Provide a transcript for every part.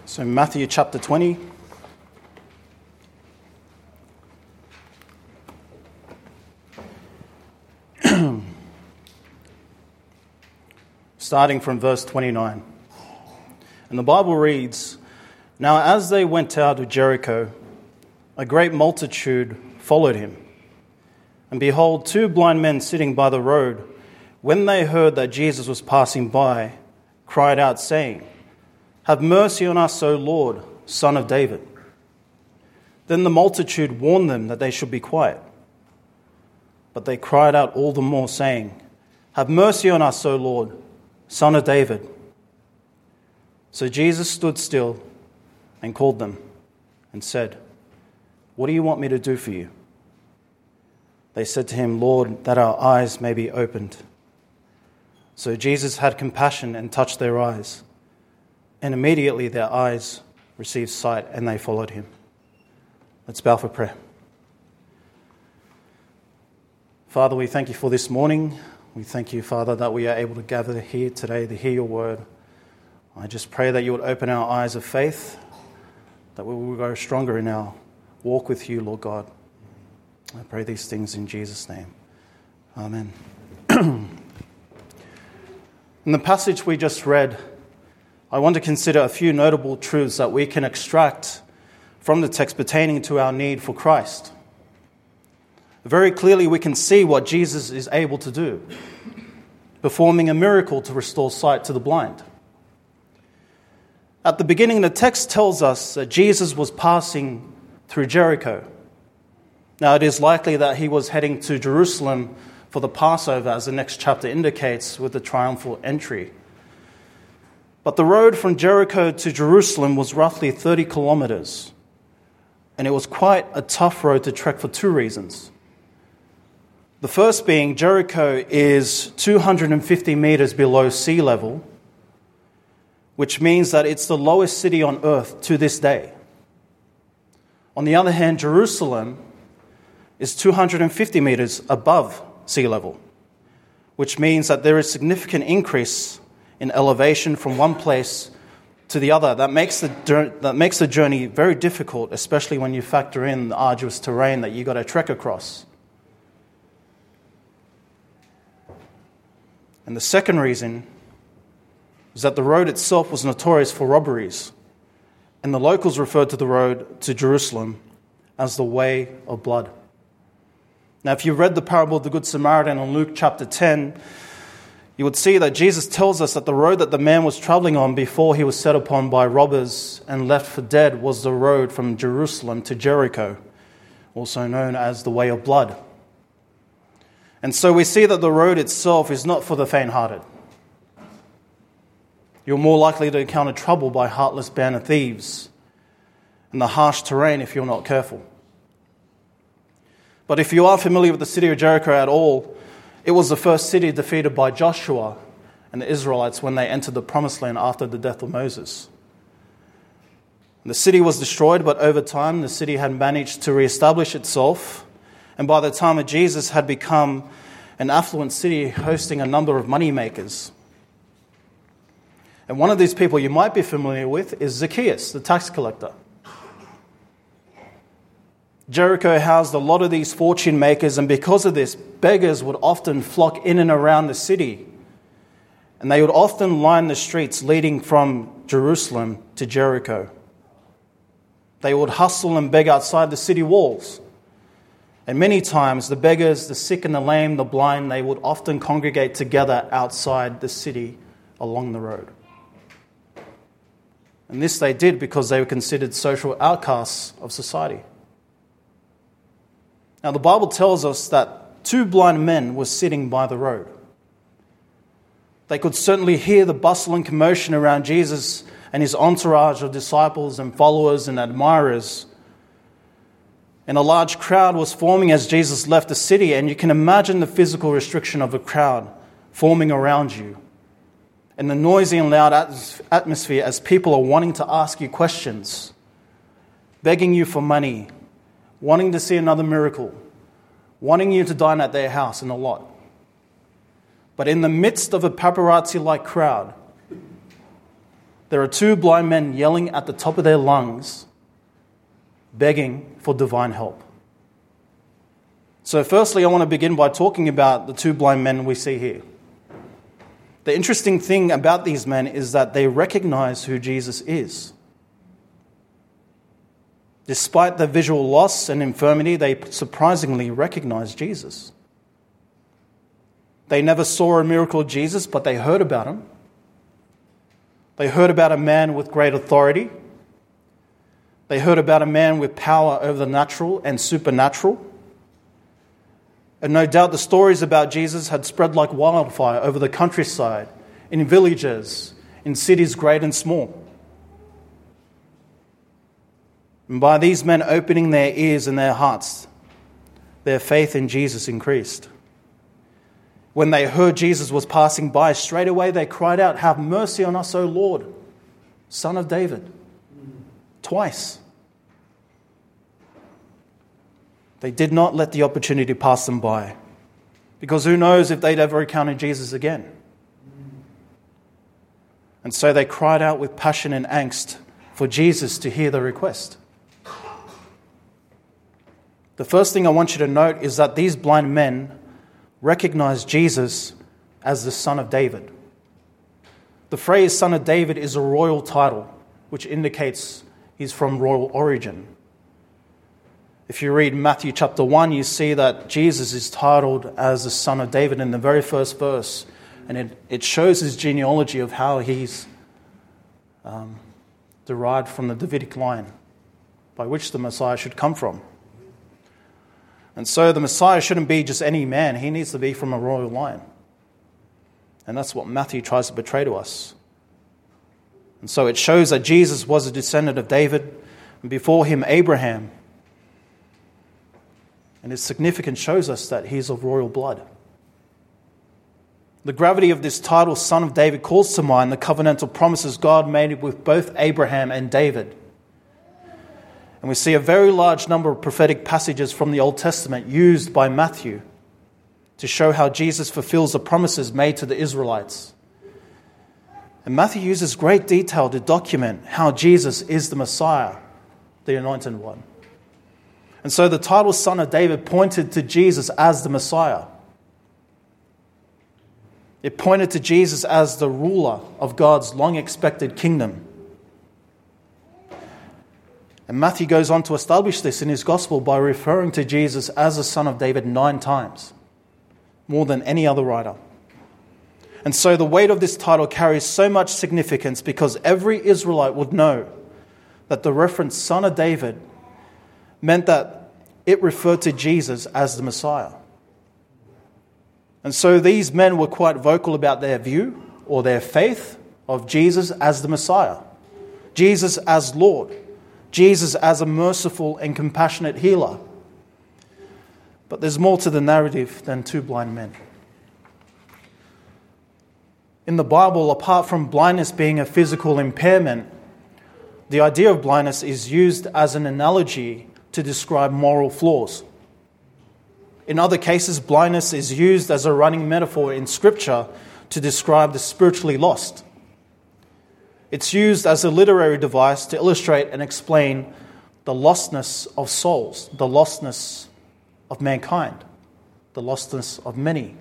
So Matthew chapter 20. Starting from verse 29. And the Bible reads, "Now as they went out of Jericho, a great multitude followed him. And behold, two blind men sitting by the road, when they heard that Jesus was passing by, cried out, saying, 'Have mercy on us, O Lord, Son of David.' Then the multitude warned them that they should be quiet. But they cried out all the more, saying, 'Have mercy on us, O Lord, Son of David.' So Jesus stood still and called them and said, 'What do you want me to do for you?' They said to him, 'Lord, that our eyes may be opened.' So Jesus had compassion and touched their eyes. And immediately their eyes received sight and they followed him." Let's bow for prayer. Father, we thank you for this morning. We thank you, Father, that we are able to gather here today to hear your word. I just pray that you would open our eyes of faith, that we will grow stronger in our walk with you, Lord God. I pray these things in Jesus' name. Amen. In the passage we just read, I want to consider a few notable truths that we can extract from the text pertaining to our need for Christ. Very clearly we can see what Jesus is able to do, performing a miracle to restore sight to the blind. At the beginning, the text tells us that Jesus was passing through Jericho. Now, it is likely that he was heading to Jerusalem for the Passover, as the next chapter indicates, with the triumphal entry. But the road from Jericho to Jerusalem was roughly 30 kilometers, and it was quite a tough road to trek for two reasons. The first being Jericho is 250 meters below sea level, which means that it's the lowest city on earth to this day. On the other hand, Jerusalem is 250 meters above sea level, which means that there is significant increase in elevation from one place to the other. That makes the journey very difficult, especially when you factor in the arduous terrain that you got to trek across. And the second reason is that the road itself was notorious for robberies, and the locals referred to the road to Jerusalem as the Way of Blood. Now, if you read the parable of the Good Samaritan in Luke chapter 10, you would see that Jesus tells us that the road that the man was traveling on before he was set upon by robbers and left for dead was the road from Jerusalem to Jericho, also known as the Way of Blood. And so we see that the road itself is not for the faint-hearted. You're more likely to encounter trouble by heartless band of thieves and the harsh terrain if you're not careful. But if you are familiar with the city of Jericho at all, it was the first city defeated by Joshua and the Israelites when they entered the Promised Land after the death of Moses. The city was destroyed, but over time the city had managed to reestablish itself, and by the time of Jesus had become an affluent city hosting a number of money makers. And one of these people you might be familiar with is Zacchaeus, the tax collector. Jericho housed a lot of these fortune makers, and because of this, beggars would often flock in and around the city. And they would often line the streets leading from Jerusalem to Jericho. They would hustle and beg outside the city walls. And many times, the beggars, the sick and the lame, the blind, they would often congregate together outside the city along the road. And this they did because they were considered social outcasts of society. Now, the Bible tells us that two blind men were sitting by the road. They could certainly hear the bustle and commotion around Jesus and his entourage of disciples and followers and admirers. And a large crowd was forming as Jesus left the city, and you can imagine the physical restriction of a crowd forming around you, and the noisy and loud atmosphere as people are wanting to ask you questions, begging you for money, wanting to see another miracle, wanting you to dine at their house and a lot. But in the midst of a paparazzi-like crowd, There are two blind men yelling at the top of their lungs, begging for divine help. So firstly, I want to begin by talking about the two blind men we see here. The interesting thing about these men is that they recognize who Jesus is. Despite their visual loss and infirmity, they surprisingly recognize Jesus. They never saw a miracle of Jesus, but they heard about him. They heard about a man with great authority. They heard about a man with power over the natural and supernatural. And no doubt the stories about Jesus had spread like wildfire over the countryside, in villages, in cities great and small. And by these men opening their ears and their hearts, their faith in Jesus increased. When they heard Jesus was passing by, straight away they cried out, "Have mercy on us, O Lord, Son of David." Twice. They did not let the opportunity pass them by, because who knows if they'd ever encounter Jesus again. And so they cried out with passion and angst for Jesus to hear their request. The first thing I want you to note is that these blind men recognized Jesus as the Son of David. The phrase Son of David is a royal title, which indicates he's from royal origin. If you read Matthew chapter 1, you see that Jesus is titled as the Son of David in the very first verse. And it shows his genealogy of how he's derived from the Davidic line by which the Messiah should come from. And so the Messiah shouldn't be just any man. He needs to be from a royal line. And that's what Matthew tries to portray to us. And so it shows that Jesus was a descendant of David, and before him Abraham. And his significance shows us that he's of royal blood. The gravity of this title, Son of David, calls to mind the covenantal promises God made with both Abraham and David. And we see a very large number of prophetic passages from the Old Testament used by Matthew to show how Jesus fulfills the promises made to the Israelites. And Matthew uses great detail to document how Jesus is the Messiah, the Anointed One. And so the title Son of David pointed to Jesus as the Messiah. It pointed to Jesus as the ruler of God's long-expected kingdom. And Matthew goes on to establish this in his gospel by referring to Jesus as the Son of David 9 times, more than any other writer. And so the weight of this title carries so much significance because every Israelite would know that the reference Son of David meant that it referred to Jesus as the Messiah. And so these men were quite vocal about their view or their faith of Jesus as the Messiah, Jesus as Lord, Jesus as a merciful and compassionate healer. But there's more to the narrative than two blind men. In the Bible, apart from blindness being a physical impairment, the idea of blindness is used as an analogy to describe moral flaws. In other cases, blindness is used as a running metaphor in Scripture to describe the spiritually lost. It's used as a literary device to illustrate and explain the lostness of souls, the lostness of mankind, the lostness of many.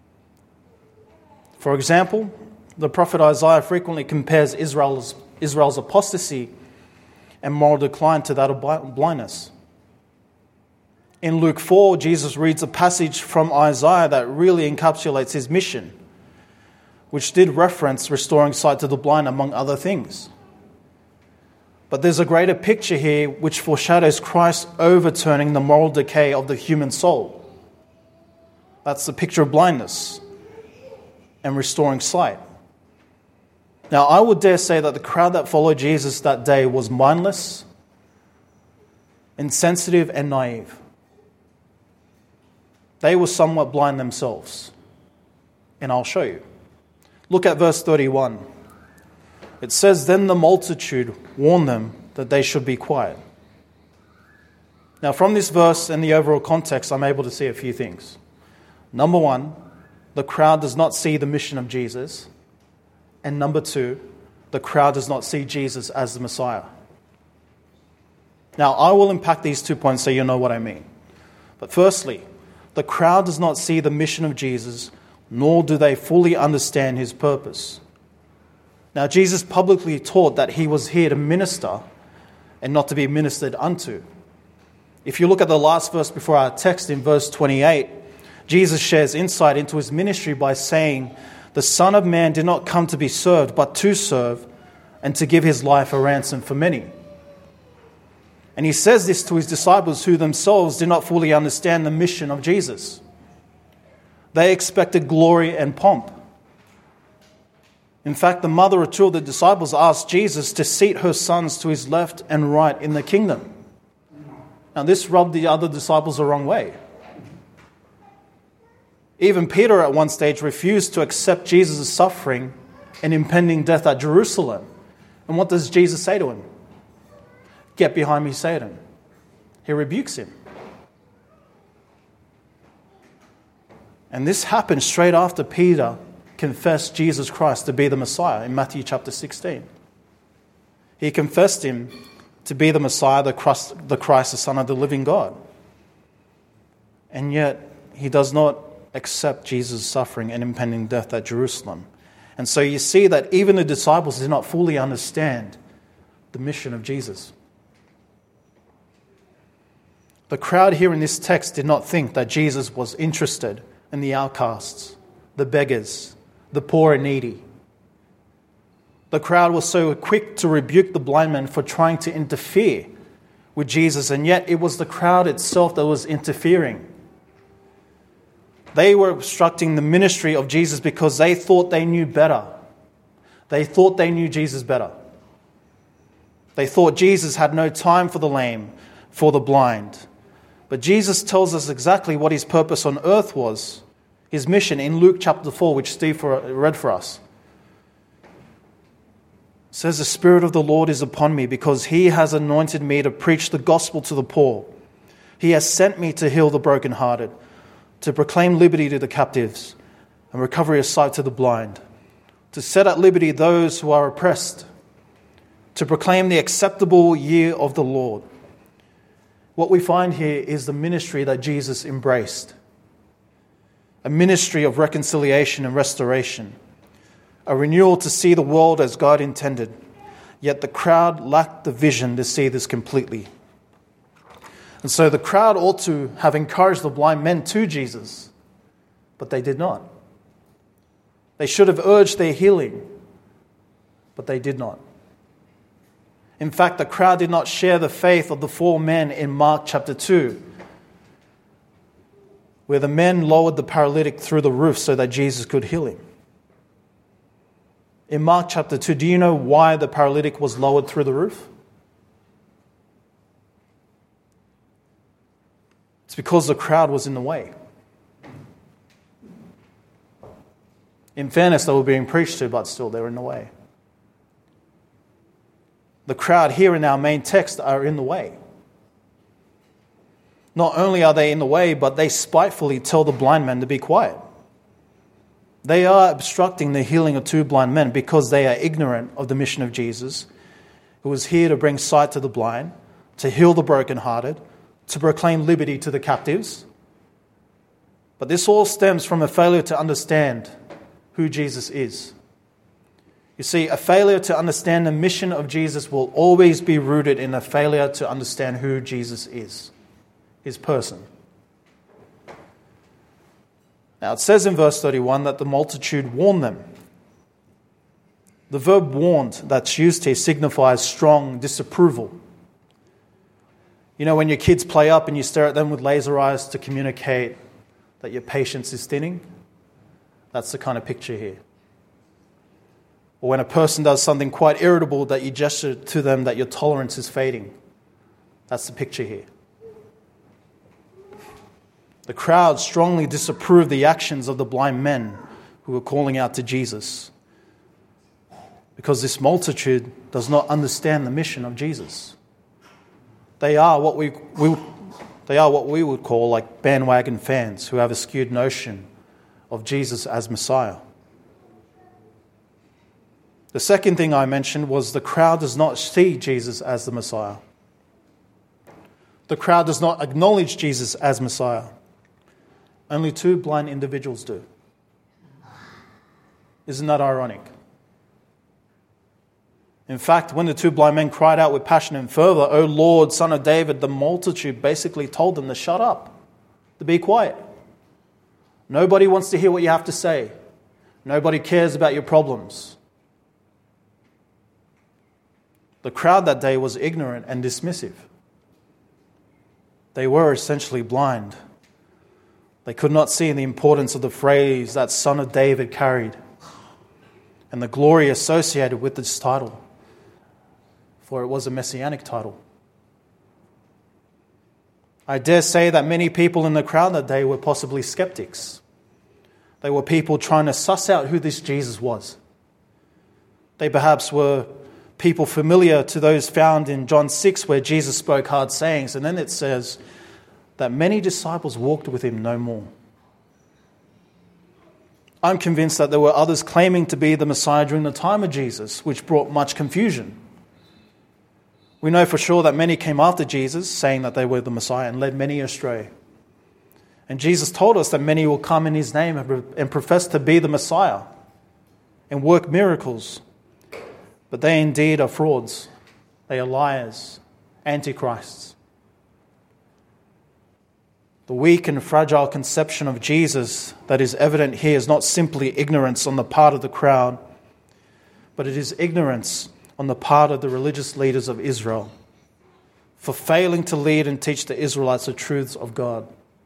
For example, the prophet Isaiah frequently compares Israel's apostasy and moral decline to that of blindness. In Luke 4, Jesus reads a passage from Isaiah that really encapsulates his mission, which did reference restoring sight to the blind, among other things. But there's a greater picture here which foreshadows Christ overturning the moral decay of the human soul. That's the picture of blindness and restoring sight. Now, I would dare say that the crowd that followed Jesus that day was mindless, insensitive, and naive. They were somewhat blind themselves. And I'll show you. Look at verse 31. It says, "Then the multitude warned them that they should be quiet." Now, from this verse and the overall context, I'm able to see a few things. Number one, the crowd does not see the mission of Jesus. And number two, the crowd does not see Jesus as the Messiah. Now, I will unpack these 2 points so you know what I mean. But firstly, the crowd does not see the mission of Jesus, nor do they fully understand his purpose. Now, Jesus publicly taught that he was here to minister and not to be ministered unto. If you look at the last verse before our text in verse 28, Jesus shares insight into his ministry by saying, "The Son of Man did not come to be served, but to serve, and to give his life a ransom for many." And he says this to his disciples who themselves did not fully understand the mission of Jesus. They expected glory and pomp. In fact, the mother of two of the disciples asked Jesus to seat her sons to his left and right in the kingdom. Now, this rubbed the other disciples the wrong way. Even Peter at one stage refused to accept Jesus' suffering and impending death at Jerusalem. And what does Jesus say to him? "Get behind me, Satan." He rebukes him. And this happened straight after Peter confessed Jesus Christ to be the Messiah in Matthew chapter 16. He confessed him to be the Messiah, the Christ, the Son of the living God. And yet, he does not accept Jesus' suffering and impending death at Jerusalem. And so you see that even the disciples did not fully understand the mission of Jesus. The crowd here in this text did not think that Jesus was interested in the outcasts, the beggars, the poor and needy. The crowd was so quick to rebuke the blind man for trying to interfere with Jesus, and yet it was the crowd itself that was interfering. They were obstructing the ministry of Jesus because they thought they knew better. They thought they knew Jesus better. They thought Jesus had no time for the lame, for the blind. But Jesus tells us exactly what his purpose on earth was, his mission in Luke chapter 4, which Steve read for us. It says, "The Spirit of the Lord is upon me because he has anointed me to preach the gospel to the poor. He has sent me to heal the brokenhearted, to proclaim liberty to the captives and recovery of sight to the blind, to set at liberty those who are oppressed, to proclaim the acceptable year of the Lord." What we find here is the ministry that Jesus embraced. A ministry of reconciliation and restoration. A renewal to see the world as God intended. Yet the crowd lacked the vision to see this completely. And so the crowd ought to have encouraged the blind men to Jesus, but they did not. They should have urged their healing, but they did not. In fact, the crowd did not share the faith of the four men in Mark chapter 2, where the men lowered the paralytic through the roof so that Jesus could heal him. In Mark chapter 2, do you know why the paralytic was lowered through the roof? It's because the crowd was in the way. In fairness, they were being preached to, but still they were in the way. The crowd here in our main text are in the way. Not only are they in the way, but they spitefully tell the blind man to be quiet. They are obstructing the healing of two blind men because they are ignorant of the mission of Jesus, who was here to bring sight to the blind, to heal the brokenhearted, to proclaim liberty to the captives. But this all stems from a failure to understand who Jesus is. You see, a failure to understand the mission of Jesus will always be rooted in a failure to understand who Jesus is, his person. Now, it says in verse 31 that the multitude warned them. The verb warned that's used here signifies strong disapproval. You know, when your kids play up and you stare at them with laser eyes to communicate that your patience is thinning, that's the kind of picture here. Or when a person does something quite irritable that you gesture to them that your tolerance is fading. That's the picture here. The crowd strongly disapproved the actions of the blind men who were calling out to Jesus, because this multitude does not understand the mission of Jesus. They are what we would call like bandwagon fans who have a skewed notion of Jesus as Messiah. The second thing I mentioned was the crowd does not see Jesus as the Messiah. The crowd does not acknowledge Jesus as Messiah. Only 2 blind individuals do. Isn't that ironic? In fact, when the 2 blind men cried out with passion and fervor, "O Lord, Son of David," the multitude basically told them to shut up, to be quiet. Nobody wants to hear what you have to say. Nobody cares about your problems. The crowd that day was ignorant and dismissive. They were essentially blind. They could not see the importance of the phrase that Son of David carried and the glory associated with this title, for it was a messianic title. I dare say that many people in the crowd that day were possibly skeptics. They were people trying to suss out who this Jesus was. They perhaps were people familiar to those found in John 6, where Jesus spoke hard sayings. And then it says that many disciples walked with him no more. I'm convinced that there were others claiming to be the Messiah during the time of Jesus, which brought much confusion. We know for sure that many came after Jesus, saying that they were the Messiah, and led many astray. And Jesus told us that many will come in his name and profess to be the Messiah and work miracles. But they indeed are frauds. They are liars, antichrists. The weak and fragile conception of Jesus that is evident here is not simply ignorance on the part of the crowd, but it is ignorance on the part of the religious leaders of Israel for failing to lead and teach the Israelites the truths of God.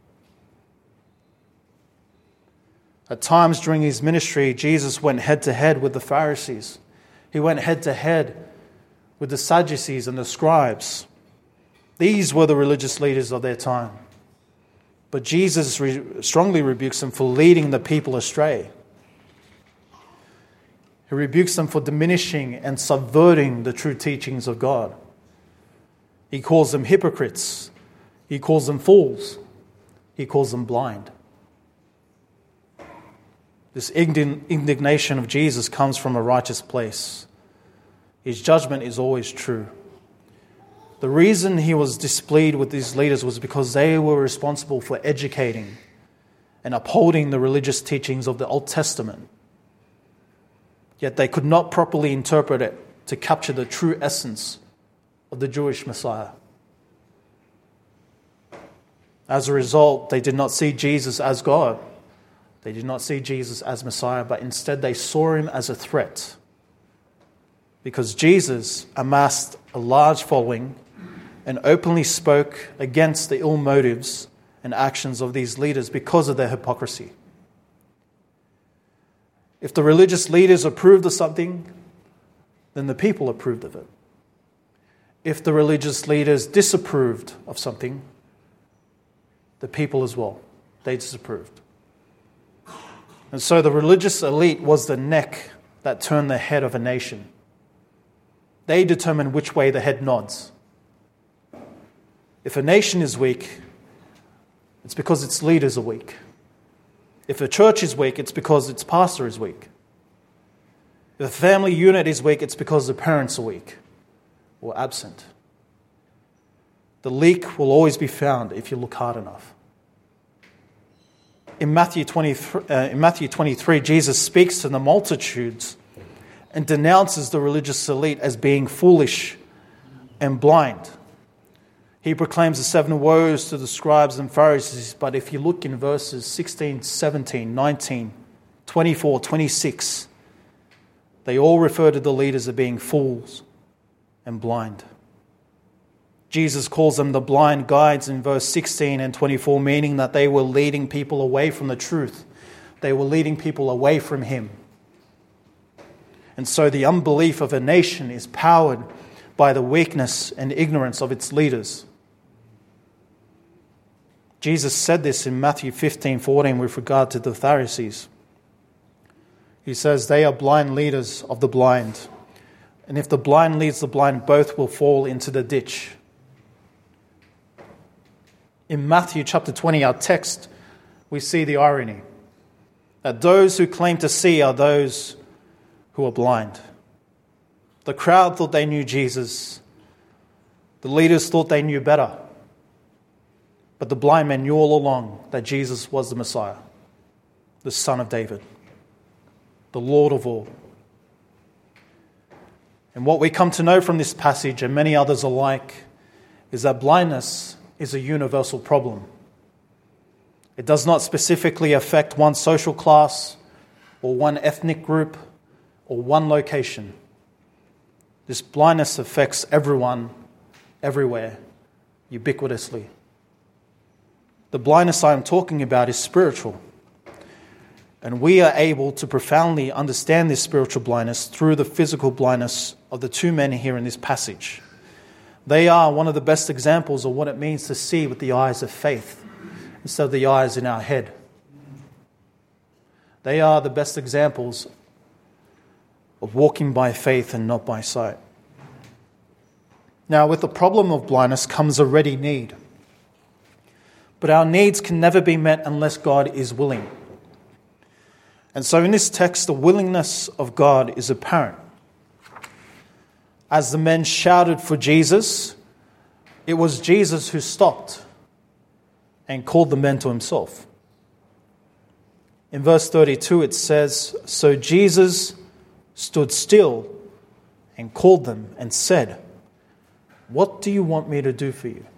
At times during his ministry, Jesus went head-to-head with the Pharisees. He went head-to-head with the Sadducees and the scribes. These were the religious leaders of their time. But Jesus strongly rebukes them for leading the people astray. He rebukes them for diminishing and subverting the true teachings of God. He calls them hypocrites. He calls them fools. He calls them blind. This indignation of Jesus comes from a righteous place. His judgment is always true. The reason he was displeased with these leaders was because they were responsible for educating and upholding the religious teachings of the Old Testament. Yet they could not properly interpret it to capture the true essence of the Jewish Messiah. As a result, they did not see Jesus as God. They did not see Jesus as Messiah, but instead they saw him as a threat. Because Jesus amassed a large following and openly spoke against the ill motives and actions of these leaders because of their hypocrisy. If the religious leaders approved of something, then the people approved of it. If the religious leaders disapproved of something, the people as well, they disapproved. And so the religious elite was the neck that turned the head of a nation. They determine which way the head nods. If a nation is weak, it's because its leaders are weak. If a church is weak, it's because its pastor is weak. If a family unit is weak, it's because the parents are weak or absent. The leak will always be found if you look hard enough. In Matthew 23, Jesus speaks to the multitudes and denounces the religious elite as being foolish and blind. He proclaims the 7 woes to the scribes and Pharisees, but if you look in verses 16, 17, 19, 24, 26, they all refer to the leaders as being fools and blind. Jesus calls them the blind guides in verse 16 and 24, meaning that they were leading people away from the truth. They were leading people away from him. And so the unbelief of a nation is powered by the weakness and ignorance of its leaders. Jesus said this in Matthew 15:14 with regard to the Pharisees. He says, they are blind leaders of the blind. And if the blind leads the blind, both will fall into the ditch. In Matthew chapter 20, our text, we see the irony that those who claim to see are those who are blind. The crowd thought they knew Jesus. The leaders thought they knew better. But the blind men knew all along that Jesus was the Messiah, the Son of David, the Lord of all. And what we come to know from this passage, and many others alike, is that blindness is a universal problem. It does not specifically affect one social class or one ethnic group or one location. This blindness affects everyone, everywhere, ubiquitously. The blindness I am talking about is spiritual. And we are able to profoundly understand this spiritual blindness through the physical blindness of the two men here in this passage. They are one of the best examples of what it means to see with the eyes of faith instead of the eyes in our head. They are the best examples of walking by faith and not by sight. Now, with the problem of blindness comes a ready need. But our needs can never be met unless God is willing. And so in this text, the willingness of God is apparent. As the men shouted for Jesus, it was Jesus who stopped and called the men to himself. In verse 32 it says, "So Jesus stood still and called them and said, 'What do you want me to do for you?'"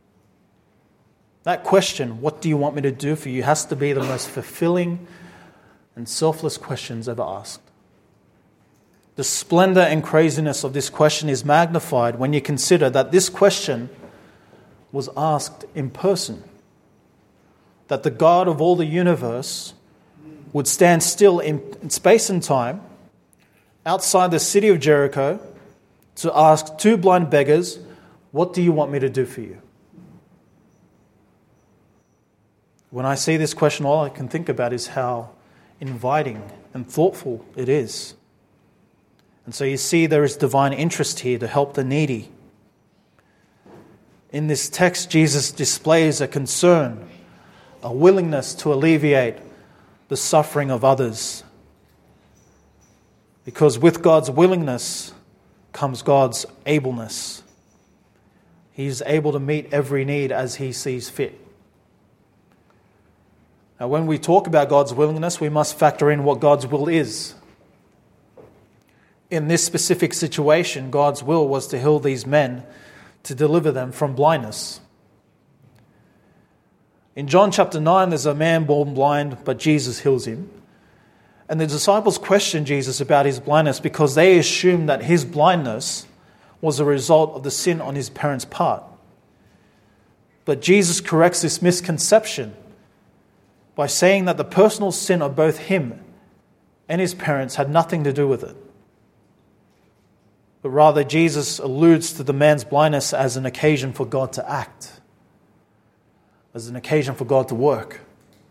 That question, "What do you want me to do for you?" has to be the most fulfilling and selfless questions ever asked. The splendor and craziness of this question is magnified when you consider that this question was asked in person. That the God of all the universe would stand still in space and time outside the city of Jericho to ask two blind beggars, "What do you want me to do for you?" When I see this question, all I can think about is how inviting and thoughtful it is. And so you see there is divine interest here to help the needy. In this text, Jesus displays a concern, a willingness to alleviate the suffering of others. Because with God's willingness comes God's ableness. He is able to meet every need as he sees fit. Now, when we talk about God's willingness, we must factor in what God's will is. In this specific situation, God's will was to heal these men, to deliver them from blindness. In John chapter 9, there's a man born blind, but Jesus heals him. And the disciples question Jesus about his blindness because they assumed that his blindness was a result of the sin on his parents' part. But Jesus corrects this misconception by saying that the personal sin of both him and his parents had nothing to do with it. But rather, Jesus alludes to the man's blindness as an occasion for God to act, as an occasion for God to work.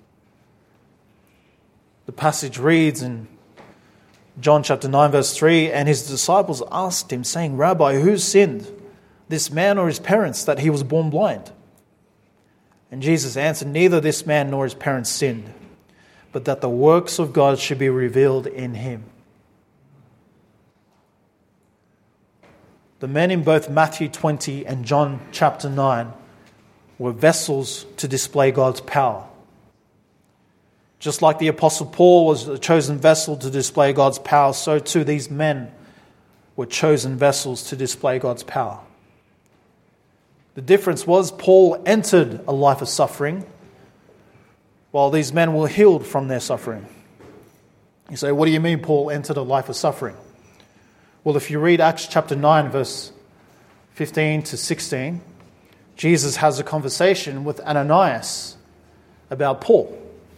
The passage reads in John chapter 9, verse 3, "And his disciples asked him, saying, 'Rabbi, who sinned, this man or his parents, that he was born blind?' And Jesus answered, 'Neither this man nor his parents sinned, but that the works of God should be revealed in him.'" The men in both Matthew 20 and John chapter 9 were vessels to display God's power. Just like the Apostle Paul was a chosen vessel to display God's power, so too these men were chosen vessels to display God's power. The difference was Paul entered a life of suffering, while these men were healed from their suffering. You say, what do you mean Paul entered a life of suffering? Well, if you read Acts chapter 9, verse 15 to 16, Jesus has a conversation with Ananias about Paul.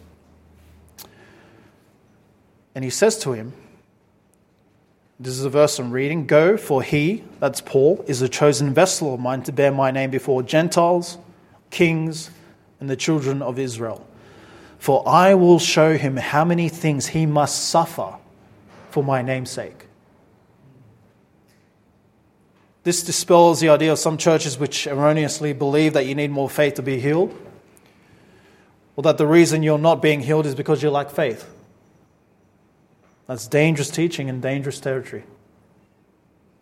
And he says to him, this is a verse I'm reading, "Go, for he," that's Paul, "is a chosen vessel of mine to bear my name before Gentiles, kings, and the children of Israel. For I will show him how many things he must suffer for my name's sake." This dispels the idea of some churches which erroneously believe that you need more faith to be healed, or that the reason you're not being healed is because you lack faith. That's dangerous teaching and dangerous territory.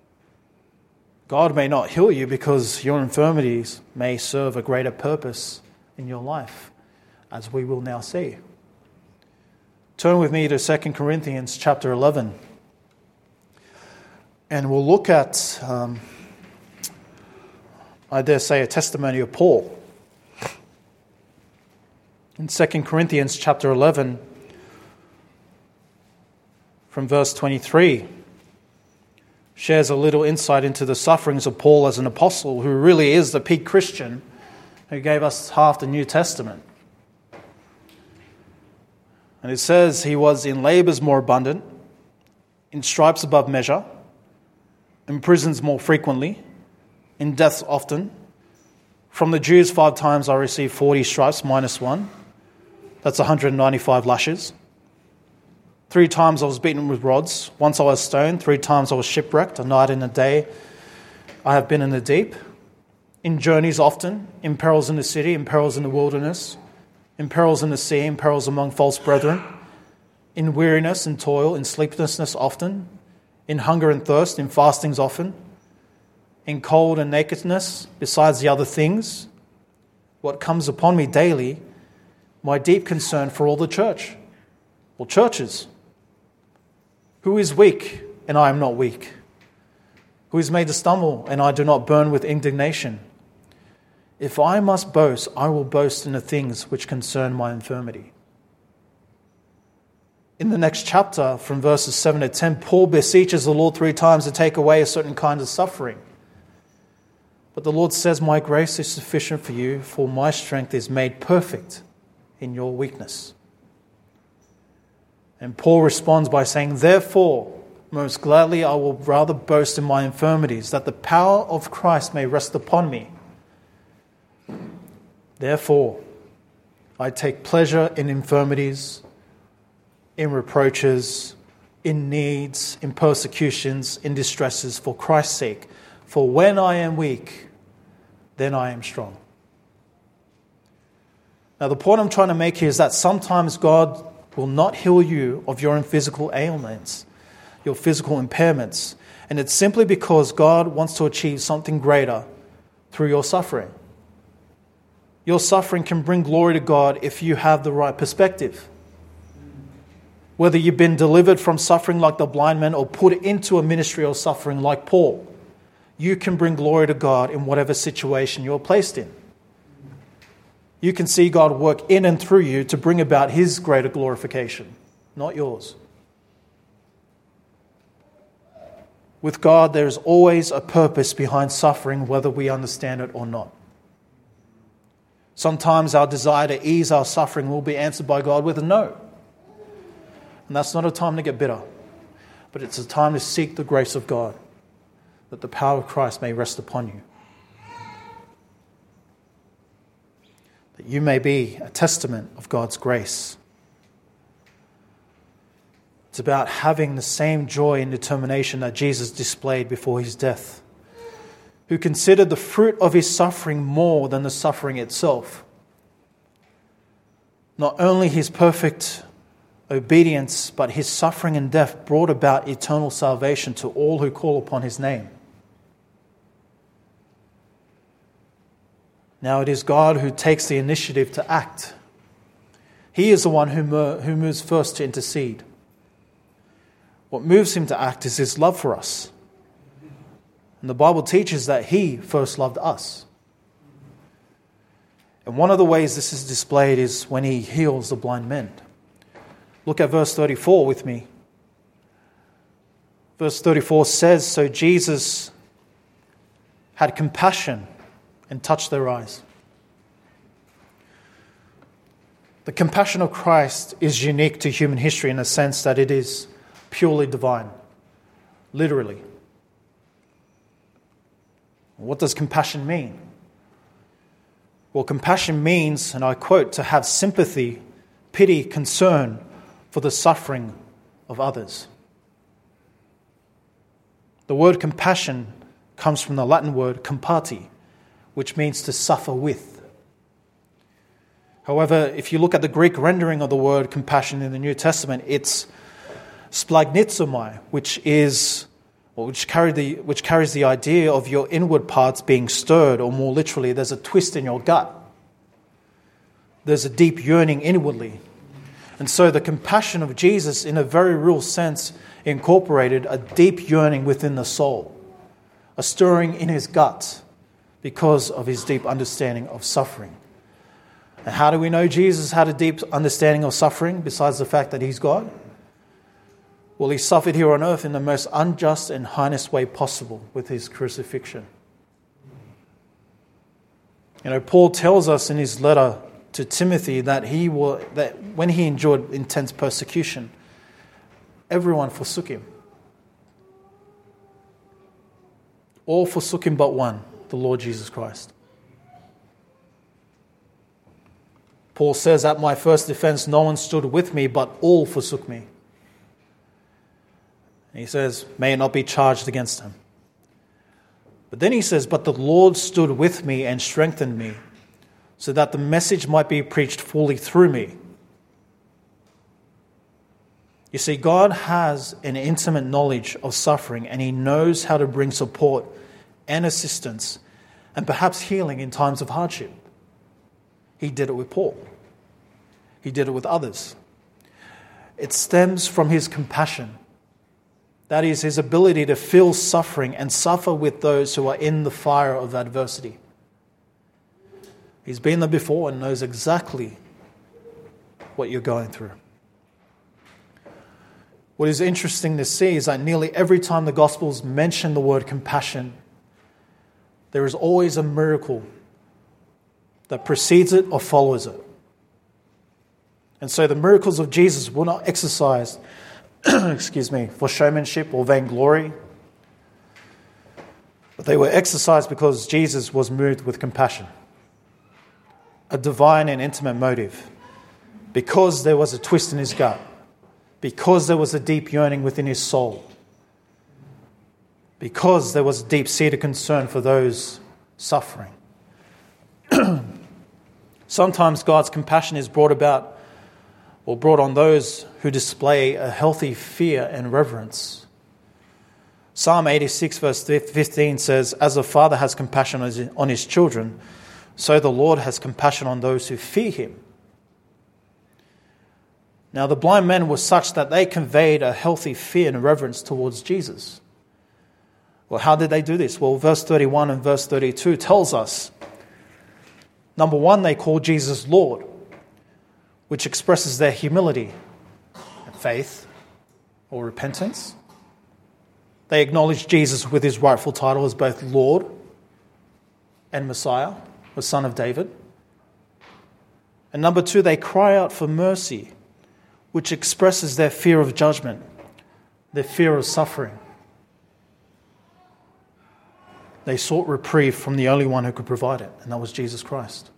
God may not heal you because your infirmities may serve a greater purpose in your life, as we will now see. Turn with me to 2 Corinthians chapter 11. And we'll look at, I dare say, a testimony of Paul. In 2 Corinthians chapter 11, from verse 23, shares a little insight into the sufferings of Paul as an apostle, who really is the peak Christian who gave us half the New Testament. And it says he was in labors more abundant, in stripes above measure, in prisons more frequently, in deaths often. From the Jews 5 times I received 40 stripes minus 1. That's 195 lashes. 3 times I was beaten with rods. Once I was stoned. 3 times I was shipwrecked. A night and a day I have been in the deep. In journeys often, in perils in the city, in perils in the wilderness, in perils in the sea, in perils among false brethren, in weariness and toil, in sleeplessness often, in hunger and thirst, in fastings often, in cold and nakedness, besides the other things, what comes upon me daily, my deep concern for all the church, or churches. Who is weak, and I am not weak? Who is made to stumble, and I do not burn with indignation? If I must boast, I will boast in the things which concern my infirmity. In the next chapter, from verses 7 to 10, Paul beseeches the Lord 3 times to take away a certain kind of suffering. But the Lord says, my grace is sufficient for you, for my strength is made perfect in your weakness. And Paul responds by saying, therefore, most gladly I will rather boast in my infirmities, that the power of Christ may rest upon me. Therefore, I take pleasure in infirmities, in reproaches, in needs, in persecutions, in distresses, for Christ's sake. For when I am weak, then I am strong. Now, the point I'm trying to make here is that sometimes God will not heal you of your own physical ailments, your physical impairments. And it's simply because God wants to achieve something greater through your suffering. Your suffering can bring glory to God if you have the right perspective. Whether you've been delivered from suffering like the blind man or put into a ministry of suffering like Paul, you can bring glory to God in whatever situation you're placed in. You can see God work in and through you to bring about His greater glorification, not yours. With God, there is always a purpose behind suffering, whether we understand it or not. Sometimes our desire to ease our suffering will be answered by God with a no. And that's not a time to get bitter, but it's a time to seek the grace of God, that the power of Christ may rest upon you. That you may be a testament of God's grace. It's about having the same joy and determination that Jesus displayed before His death, who considered the fruit of His suffering more than the suffering itself. Not only His perfect obedience, but His suffering and death brought about eternal salvation to all who call upon His name. Now it is God who takes the initiative to act. He is the one who moves first to intercede. What moves Him to act is His love for us. And the Bible teaches that He first loved us. And one of the ways this is displayed is when He heals the blind men. Look at verse 34 with me. Verse 34 says, so Jesus had compassion and touched their eyes. The compassion of Christ is unique to human history in the sense that it is purely divine, literally. What does compassion mean? Well, compassion means, and I quote, to have sympathy, pity, concern for the suffering of others. The word compassion comes from the Latin word compati, which means to suffer with. However, if you look at the Greek rendering of the word compassion in the New Testament, it's splagnizomai, which is or which carries the idea of your inward parts being stirred, or more literally, there's a twist in your gut. There's a deep yearning inwardly. And so the compassion of Jesus, in a very real sense, incorporated a deep yearning within the soul, a stirring in his gut because of his deep understanding of suffering. And how do we know Jesus had a deep understanding of suffering besides the fact that he's God? Well, he suffered here on earth in the most unjust and heinous way possible with his crucifixion. Paul tells us in his letter to Timothy that when he endured intense persecution, everyone forsook him. All forsook him but one, the Lord Jesus Christ. Paul says, at my first defense, no one stood with me, but all forsook me. And he says, may it not be charged against him. But then he says, but the Lord stood with me and strengthened me, so that the message might be preached fully through me. You see, God has an intimate knowledge of suffering, and he knows how to bring support and assistance and perhaps healing in times of hardship. He did it with Paul. He did it with others. It stems from his compassion. That is, his ability to feel suffering and suffer with those who are in the fire of adversity. He's been there before and knows exactly what you're going through. What is interesting to see is that nearly every time the Gospels mention the word compassion, there is always a miracle that precedes it or follows it. And so the miracles of Jesus were not exercised for showmanship or vainglory, but they were exercised because Jesus was moved with compassion. A divine and intimate motive, because there was a twist in his gut, because there was a deep yearning within his soul, because there was a deep-seated concern for those suffering. Sometimes God's compassion is brought on those who display a healthy fear and reverence. Psalm 86 verse 15 says, as a father has compassion on his children, so the Lord has compassion on those who fear him. Now the blind men were such that they conveyed a healthy fear and reverence towards Jesus. Well, how did they do this? Well, verse 31 and verse 32 tells us, number one, they called Jesus Lord, which expresses their humility and faith or repentance. They acknowledged Jesus with his rightful title as both Lord and Messiah, the Son of David. And number two, they cry out for mercy, which expresses their fear of judgment, their fear of suffering. They sought reprieve from the only one who could provide it, and that was Jesus Christ.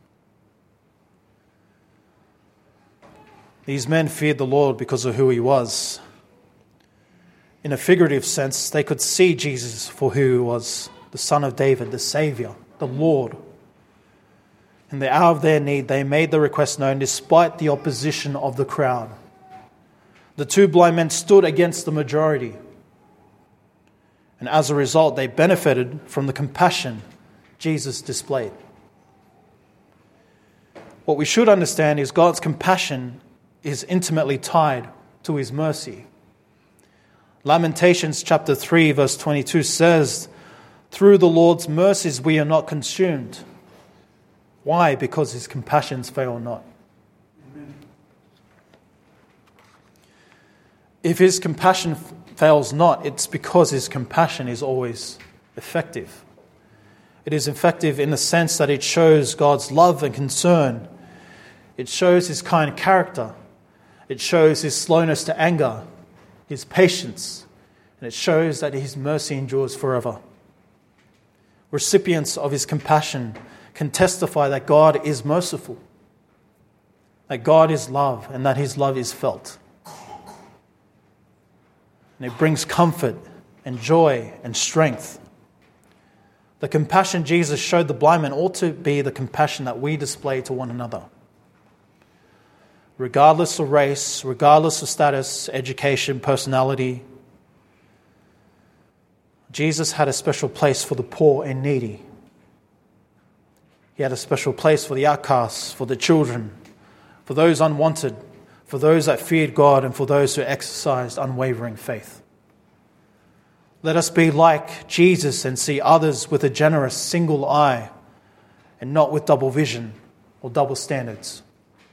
These men feared the Lord because of who he was. In a figurative sense, they could see Jesus for who he was, the Son of David, the Savior, the Lord. In the hour of their need, they made the request known despite the opposition of the crowd. The two blind men stood against the majority. And as a result, they benefited from the compassion Jesus displayed. What we should understand is God's compassion is intimately tied to his mercy. Lamentations chapter 3 verse 22 says, through the Lord's mercies we are not consumed. Why? Because his compassions fail not. Amen. If his compassion fails not, it's because his compassion is always effective. It is effective in the sense that it shows God's love and concern. It shows his kind character. It shows his slowness to anger, his patience, and it shows that his mercy endures forever. Recipients of his compassion can testify that God is merciful, that God is love, and that his love is felt. And it brings comfort and joy and strength. The compassion Jesus showed the blind man ought to be the compassion that we display to one another. Regardless of race, regardless of status, education, personality, Jesus had a special place for the poor and needy. He had a special place for the outcasts, for the children, for those unwanted, for those that feared God, and for those who exercised unwavering faith. Let us be like Jesus and see others with a generous single eye and not with double vision or double standards.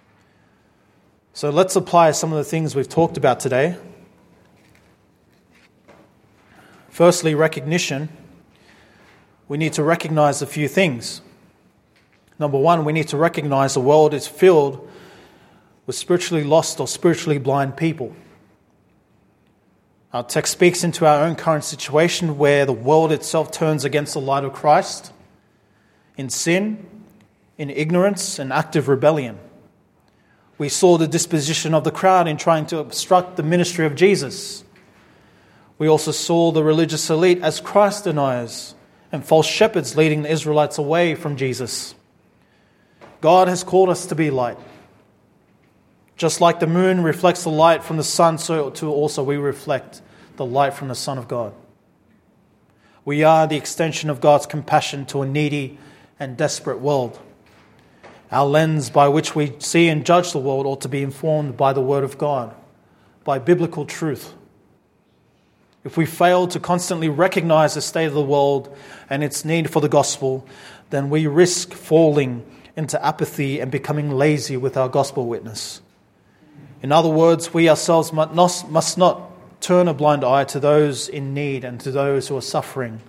So let's apply some of the things we've talked about today. Firstly, recognition. We need to recognize a few things. Number one, we need to recognize the world is filled with spiritually lost or spiritually blind people. Our text speaks into our own current situation where the world itself turns against the light of Christ in sin, in ignorance, and active rebellion. We saw the disposition of the crowd in trying to obstruct the ministry of Jesus. We also saw the religious elite as Christ deniers and false shepherds leading the Israelites away from Jesus. God has called us to be light. Just like the moon reflects the light from the sun, so too also we reflect the light from the Son of God. We are the extension of God's compassion to a needy and desperate world. Our lens by which we see and judge the world ought to be informed by the Word of God, by biblical truth. If we fail to constantly recognize the state of the world and its need for the gospel, then we risk falling into apathy and becoming lazy with our gospel witness. In other words, we ourselves must not turn a blind eye to those in need and to those who are suffering.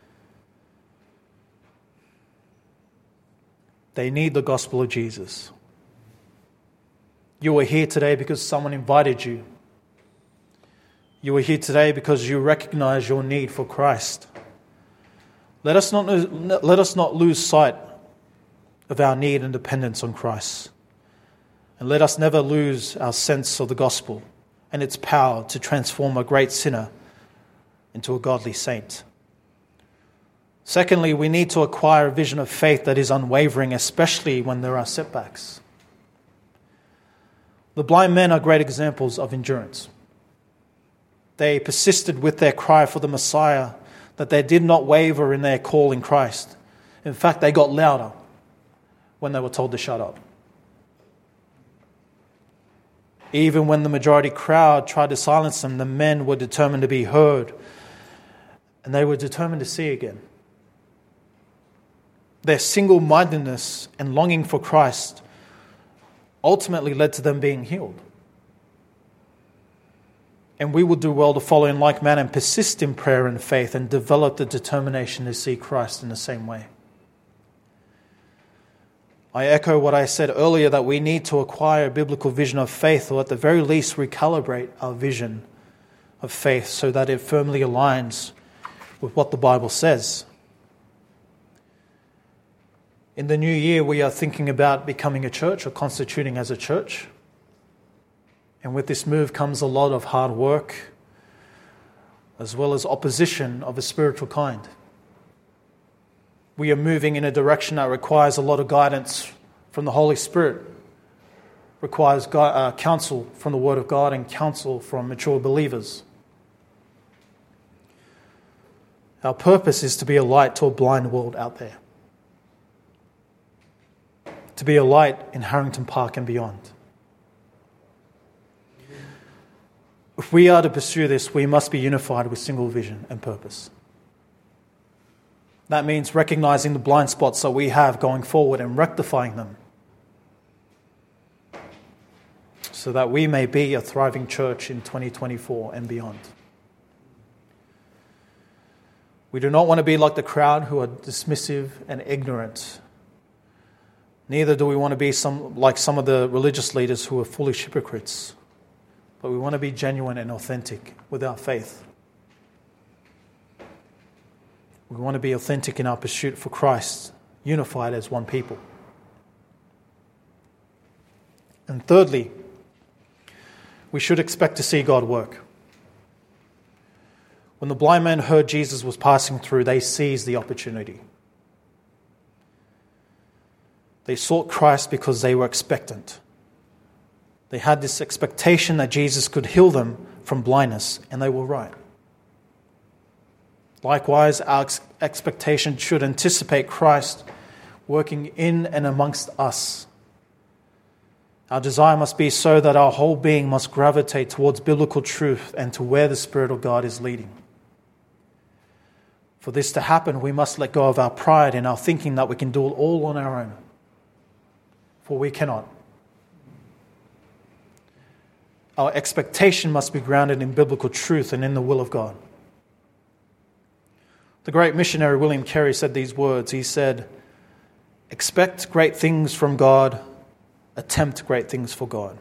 They need the gospel of Jesus. You are here today because someone invited you. You are here today because you recognize your need for Christ. Let us not lose sight of our need and dependence on Christ. And let us never lose our sense of the gospel and its power to transform a great sinner into a godly saint. Secondly, we need to acquire a vision of faith that is unwavering, especially when there are setbacks. The blind men are great examples of endurance. They persisted with their cry for the Messiah, that they did not waver in their call in Christ. In fact, they got louder when they were told to shut up. Even when the majority crowd tried to silence them, the men were determined to be heard, and they were determined to see again. Their single-mindedness and longing for Christ ultimately led to them being healed. And we will do well to follow in like manner and persist in prayer and faith and develop the determination to see Christ in the same way. I echo what I said earlier, that we need to acquire a biblical vision of faith, or at the very least recalibrate our vision of faith so that it firmly aligns with what the Bible says. In the new year, we are thinking about becoming a church or constituting as a church. And with this move comes a lot of hard work, as well as opposition of a spiritual kind. We are moving in a direction that requires a lot of guidance from the Holy Spirit, requires counsel from the Word of God and counsel from mature believers. Our purpose is to be a light to a blind world out there. To be a light in Harrington Park and beyond. If we are to pursue this, we must be unified with single vision and purpose. That means recognizing the blind spots that we have going forward and rectifying them, so that we may be a thriving church in 2024 and beyond. We do not want to be like the crowd who are dismissive and ignorant. Neither do we want to be like some of the religious leaders who are foolish hypocrites. But we want to be genuine and authentic with our faith. We want to be authentic in our pursuit for Christ, unified as one people. And thirdly, we should expect to see God work. When the blind man heard Jesus was passing through, they seized the opportunity. They sought Christ because they were expectant. They had this expectation that Jesus could heal them from blindness, and they were right. Likewise, our expectation should anticipate Christ working in and amongst us. Our desire must be so that our whole being must gravitate towards biblical truth and to where the Spirit of God is leading. For this to happen, we must let go of our pride and our thinking that we can do it all on our own. For we cannot. Our expectation must be grounded in biblical truth and in the will of God. The great missionary William Carey said these words. He said, "Expect great things from God, attempt great things for God."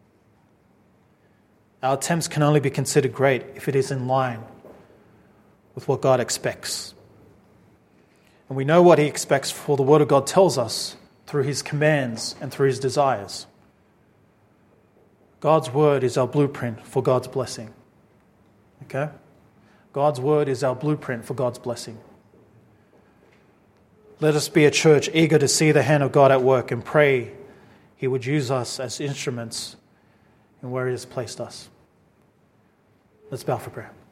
Our attempts can only be considered great if it is in line with what God expects. And we know what He expects, for the Word of God tells us through His commands and through His desires. God's Word is our blueprint for God's blessing. Okay? God's Word is our blueprint for God's blessing. Let us be a church eager to see the hand of God at work and pray He would use us as instruments in where He has placed us. Let's bow for prayer.